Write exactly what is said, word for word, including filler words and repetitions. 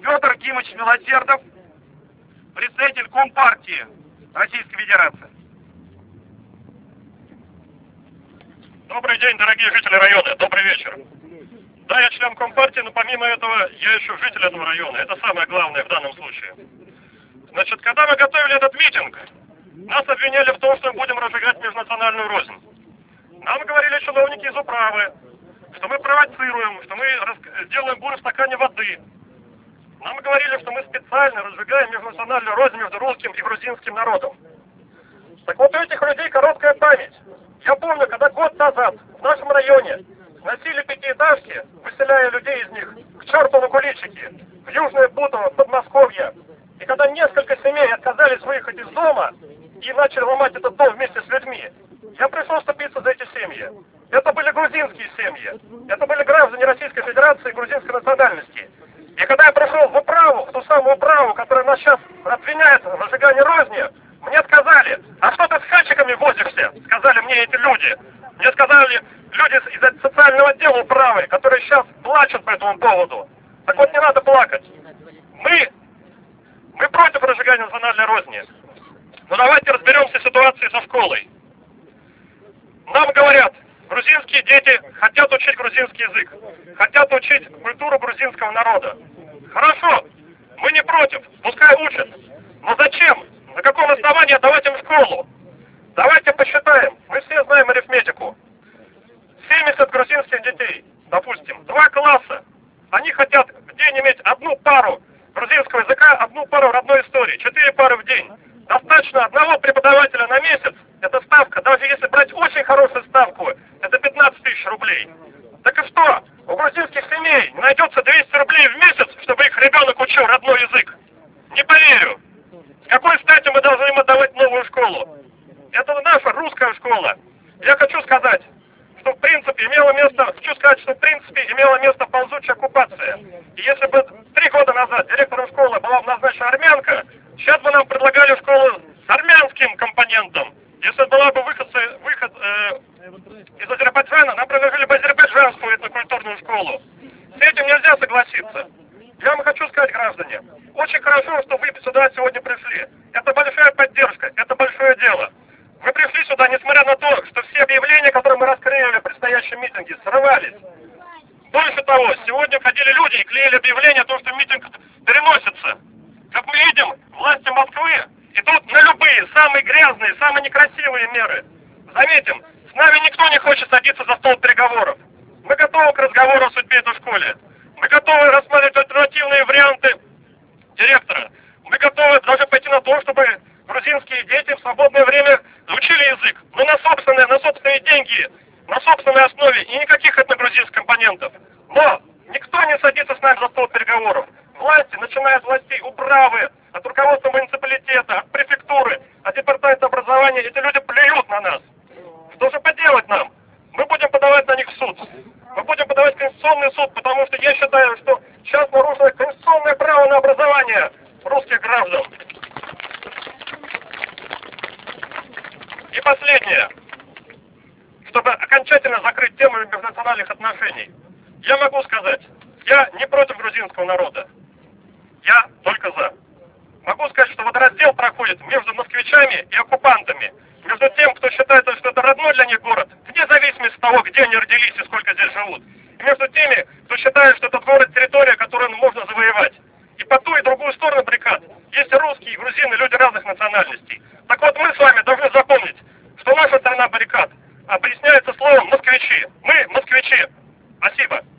Федор Кимович Милосердов, представитель Компартии Российской Федерации. Добрый день, дорогие жители района, добрый вечер. Да, я член Компартии, но помимо этого я еще житель этого района. Это самое главное в данном случае. Значит, когда мы готовили этот митинг, нас обвиняли в том, что мы будем разжигать межнациональную рознь. Нам говорили чиновники из управы, что мы провоцируем, что мы делаем бурю в стакане воды. Нам говорили, что мы специально разжигаем межнациональную рознь между русским и грузинским народом. Так вот, у этих людей короткая память. Я помню, когда год назад в нашем районе сносили пятиэтажки, выселяя людей из них к черту на куличики, в Южное Бутово, в Подмосковье. И когда несколько семей отказались выехать из дома и начали ломать этот дом вместе с людьми, я пришел вступиться за эти семьи. Это были грузинские семьи. Это были граждане Российской Федерации и грузинской национальности. И когда я пришел в управу, в ту самую управу, которая нас сейчас обвиняет в разжигании розни, мне сказали: а что ты с хачиками возишься? Сказали мне эти люди. Мне сказали люди из социального отдела управы, которые сейчас плачут по этому поводу. Так вот, не надо плакать. Мы, мы против разжигания национальной розни. Но давайте разберемся с ситуацией со школой. Нам говорят, грузинские дети хотят учить грузинский язык, хотят учить культуру грузинского народа. Хорошо, мы не против, пускай учат. Но зачем? На каком основании отдавать им в школу? Давайте посчитаем, мы все знаем арифметику. семьдесят грузинских детей, допустим, два класса. Они хотят в день иметь одну пару грузинского языка, одну пару родной истории, четыре пары в день. Достаточно одного преподавателя на месяц, это ставка, даже если брать очень хорошую ставку, это пятнадцать тысяч рублей. Так и что? У грузинских семей не найдется двести рублей в месяц, чтобы их ребенок учил родной язык? Не поверю. С какой стати мы должны им отдавать новую школу? Это наша русская школа. Я хочу сказать, что в принципе имело место, хочу сказать, что в принципе имела место ползучая оккупация. И если бы три года назад директором школы была назначена армянка, сейчас бы нам предлагали школу с армянским компонентом. Если была бы выход, выход э, из Азербайджана, нам предложили бы азербайджанскую этнокультурную школу. С этим нельзя согласиться. Я вам хочу сказать, граждане, очень хорошо, что вы сюда сегодня пришли. Это большая поддержка, это большое дело. Вы пришли сюда, несмотря на то, что все объявления, которые мы раскрыли в предстоящем митинге, срывались. Больше того, сегодня ходили люди и клеили объявления о том, что митинг переносится. Как мы видим, власти Москвы идут на любые, самые грязные, самые некрасивые меры. Заметим, с нами никто не хочет садиться за стол переговоров. Мы готовы к разговору о судьбе этой школы. Мы готовы рассматривать альтернативные варианты директора. Мы готовы даже пойти на то, чтобы грузинские дети в свободное время учили язык. Но на собственные, на собственные деньги, на собственной основе и никаких этногрузинских компонентов. Но никто не садится с нами за стол переговоров. Власти, начиная от властей управы, от руководства муниципалитета, от префектуры, от департамента образования, эти люди плюют на нас. Что же поделать нам? Мы будем подавать на них в суд. Мы будем подавать в Конституционный суд, потому что я считаю, что сейчас нарушено конституционное право на образование русских граждан. И последнее. Чтобы окончательно закрыть тему межнациональных отношений, я могу сказать, я не против грузинского народа. Я только за. Могу сказать, что водораздел проходит между москвичами и оккупантами. Между тем, кто считает, что это родной для них город, вне зависимости от того, где они родились и сколько здесь живут. И между теми, кто считает, что этот город территория, которую можно завоевать. И по ту и другую сторону баррикад есть и русские, и грузины, люди разных национальностей. Так вот, мы с вами должны запомнить, что наша сторона баррикад объясняется словом «москвичи». Мы москвичи. Спасибо.